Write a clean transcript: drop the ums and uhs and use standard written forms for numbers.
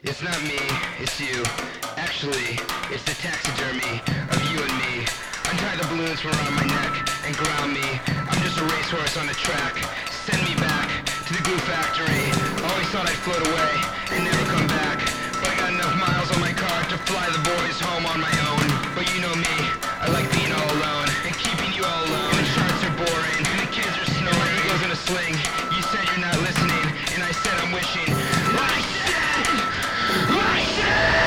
It's not me, it's you. Actually, it's the taxidermy of you and me. Untie the balloons from around my neck and ground me. I'm just a racehorse on a track. Send me back to the glue factory. Always thought I'd float away and never come back. But I got enough miles on my car to fly the boys home on my own. But you know me, I like being all alone and keeping you all alone. And the charts are boring and the kids are snoring. And my ego's in a sling. You said you're not listening, and I said I'm wishing